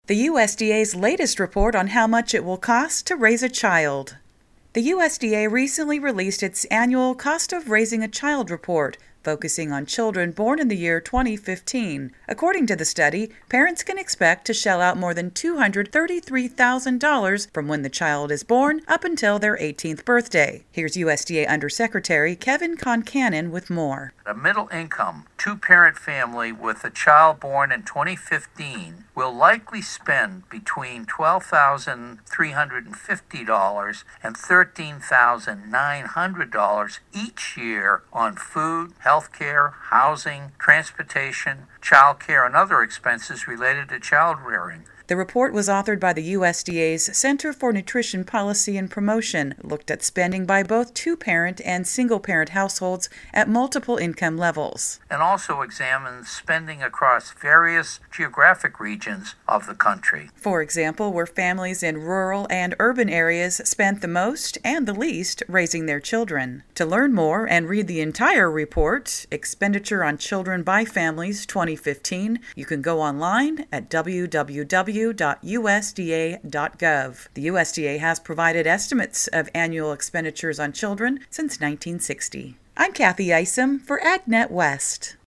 The USDA's latest report on how much it will cost to raise a child. The USDA recently released its annual Cost of Raising a Child report, focusing on children born in the year 2015. According to the study, parents can expect to shell out more than $233,000 from when the child is born up until their 18th birthday. Here's USDA Undersecretary Kevin Concannon with more. A middle-income, two-parent family with a child born in 2015 will likely spend between $12,350 and $13,900 each year on food, healthcare, housing, transportation, childcare, and other expenses related to child rearing. The report was authored by the USDA's Center for Nutrition Policy and Promotion, looked at spending by both two-parent and single-parent households at multiple income levels, and also examines spending across various geographic regions of the country. For example, where families in rural and urban areas spent the most and the least raising their children. To learn more and read the entire report, Expenditure on Children by Families 2015, you can go online at www.usda.gov. The USDA has provided estimates of annual expenditures on children since 1960. I'm Kathy Isom for AgNet West.